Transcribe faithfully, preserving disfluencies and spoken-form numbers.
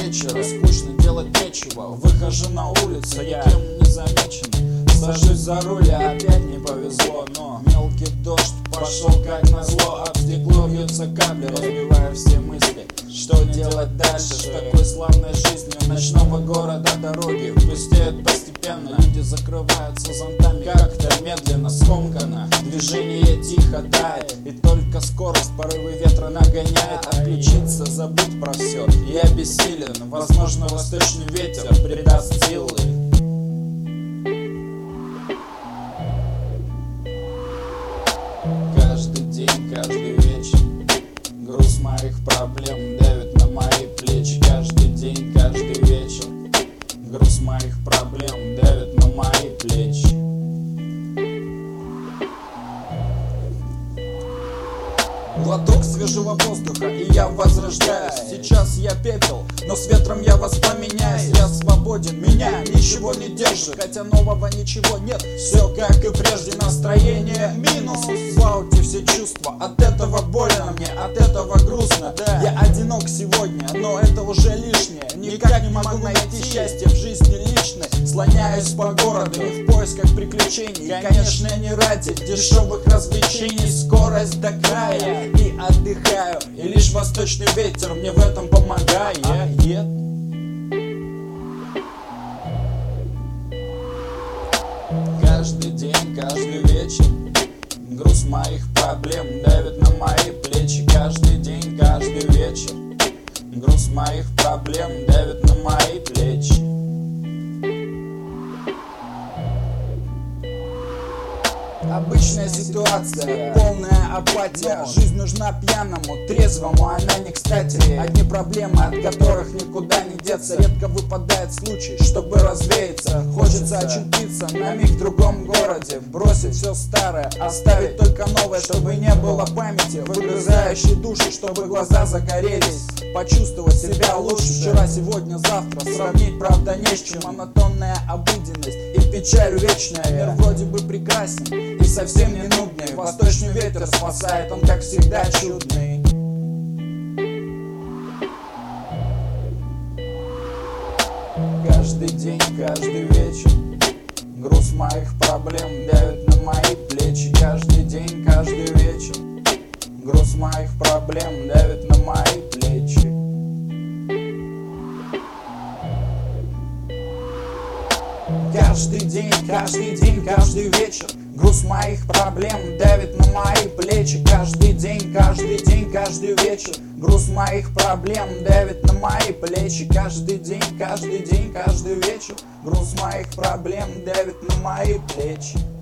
вечера, скучно, делать нечего. Выхожу на улицу, никем не замечен. Сажусь за руль, и опять не повезло. Но мелкий дождь пошел как назло. Об стекло вьются капли, разбивая все мысли. Что делать дальше в такой славной жизни? У ночного города дороги пустеют постепенно. Люди закрываются зонтами, как-то медленно, скомканно. Движение тихо тает, и только скорость порывы ветра нагоняет. Отключиться, забыть про все, я бессилен. Возможно, восточный ветер придаст силы. Каждый день, каждый вечер груз моих проблем давит на мои плечи. Каждый день, каждый вечер груз моих проблем давит на мои плечи. Глоток свежего воздуха, и я возрождаюсь. Сейчас я пепел, но с ветром я воспламеняюсь. Я свободен, меня ничего не держит, хотя нового ничего нет. Все как и прежде, настроение минус. В ауте все чувства, от этого больно мне, от этого грустно. Я одинок сегодня, но это уже лишнее. Никак не могу найти счастье в жизни личной. Слоняюсь по городу в поисках приключений. И, конечно, не ради дешевых развлечений. Скорость до края и отдыхаю, и лишь восточный ветер мне в этом помогает. Каждый день, каждый вечер груз моих проблем давит на мои плечи. Каждый день, каждый вечер груз моих проблем давит на мои плечи. Обычная ситуация, полная апатия. Жизнь нужна пьяному, трезвому, она не кстати. Одни проблемы, от которых никуда не деться. Редко выпадает случай, чтобы развеяться. Хочется очутиться на миг в другом городе. Бросить все старое, оставить только новое, чтобы не было памяти, выгрызающей душу, чтобы глаза загорелись. Почувствовать себя лучше вчера, сегодня, завтра. Сравнить, правда, не с чем. Монотонная обыденность и печаль вечная. Мир вроде бы прекрасен и совсем не нудный. Восточный ветер спасает, он как всегда чудный. Каждый день, каждый вечер груз моих проблем давит на мои плечи. Каждый день, каждый вечер груз моих проблем давит на мои плечи. Каждый день, каждый день, каждый вечер груз моих проблем давит на мои плечи. Каждый день, каждый день, каждый вечер груз моих проблем давит на мои плечи. Каждый день, каждый день, каждый вечер груз моих проблем давит на мои плечи.